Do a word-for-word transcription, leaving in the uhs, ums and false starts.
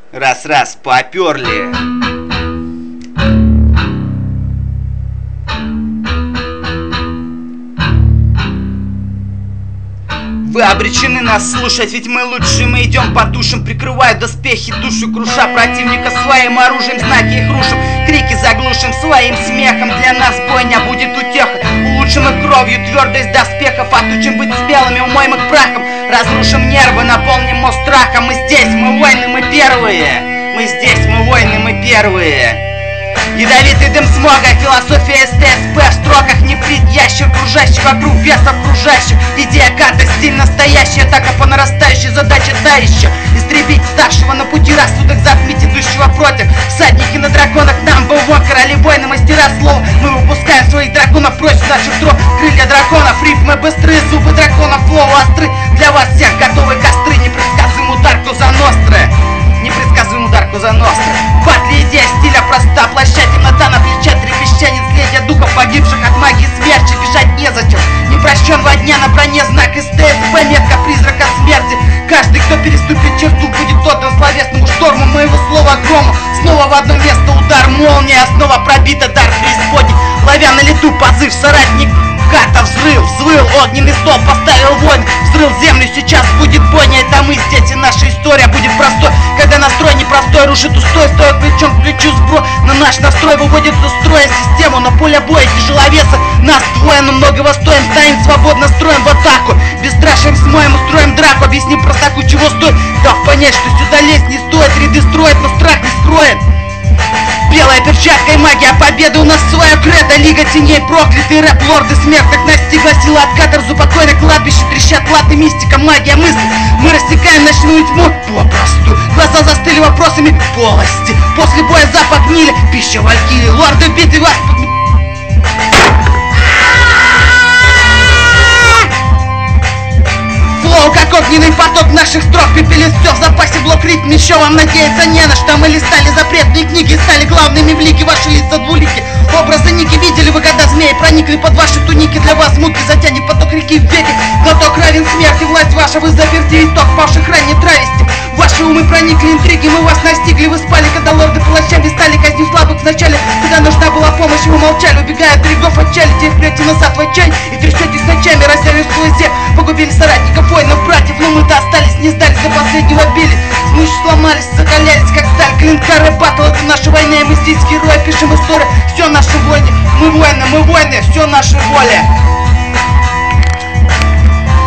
Раз-раз, поперли. Вы обречены нас слушать, ведь мы лучшие, мы идем по тушам, прикрывая доспехи, душу круша противника своим оружием, знаки их рушим, крики заглушим своим смехом. Для нас бойня будет утеха, улучшим их кровью твердость доспехов, отучим быть смелыми, умоем их прахом, разрушим нервы, наполним мост страхом. Мы здесь, мы воины, мы первые, мы здесь, мы воины, мы первые. Ядовитый дым смога, философия эс тэ эс пэ в строках, нефрит, ящер, кружащий вокруг бесов кружащих. Идея карта, стиль настоящий, атака по нарастающей, задача та еще. Истребить ставшего на пути, рассудок затмить идущего против. Всадники на драконах, нам бы вон, короли войны, мастера слова. Мы выпускаем своих драконов прочь с наших тров. Крылья драконов, рифмы быстрые, зубы драконов, флоу остры. Для вас всех готовы костры, непредсказуемый удар Коза Ностра. Непредсказуемый удар Коза Ностра. Батли, идея стиля проста, плаща, темнота на плечах, трепещание, наследие духов погибших от магии смерти. Бежать незачем, не прощен во дня, на броне знак эс тэ эс пэ, метка призрака смерти. Каждый, кто переступит черту, будет отдан словесному шторму моего слова грому. Снова в одно место удар, молния, снова пробита, дар преисподней. Ловя на лету позыв, соратник карта взрыв, взвыл, огненный стол поставил воин, взрыл землю, сейчас будет бойня. Это мы здесь, и наша история будет простой, когда настрой непростой рушит устой, стоит плечом к плечу сбро. На наш настрой выводит из строя систему, на поле боя тяжеловеса нас двое, но многого стоим, станем свободно, строим в атаку, бесстрашием смоем, устроим драку. Объясни простаку, чего стоит, дав понять, что сюда лезть не стоит, ряды строит, но страх не скроет. Белая перчатка и магия победы, у нас своя кредо, лига теней, проклятый рэп, лорды смертных настигла сила от каторзу, покойно кладбище, трещат латы, мистика, магия мысли. Мы рассекаем ночную тьму попросту, глаза застыли вопросами полости. После боя запах гнили, пища валькирии, лорды битвы вас... Флоу, как огненный поток наших строк, пепелит все в запасе, блок ритм, еще вам надеяться не на что. Мы листали запретные книги, стали главными в лиге, ваши лица двулики. Образы ники видели вы, когда змеи проникли под ваши туники. Для вас муки затянет поток реки в веке, глоток равен смерти, власть ваша, вы заперти, итог павших ранее травести. Ваши умы проникли интриги, мы вас настигли, вы спали, когда лорды палачами стали, казнив слабых вначале, когда нужна была помощь, вы молчали, убегая от берегов отчали. Теперь прете назад в отчаянии и трясетесь ночами, разъявив свой зев, погубили соратников, воинов, братьев, но мы-то остались, не сдались, до последнего били. Мы сломались, закалялись, как сталь, клинка, рэп-баттл, это наша война, и мы здесь герои, пишем историю, все наши войны, мы воины, мы воины, все наша воля.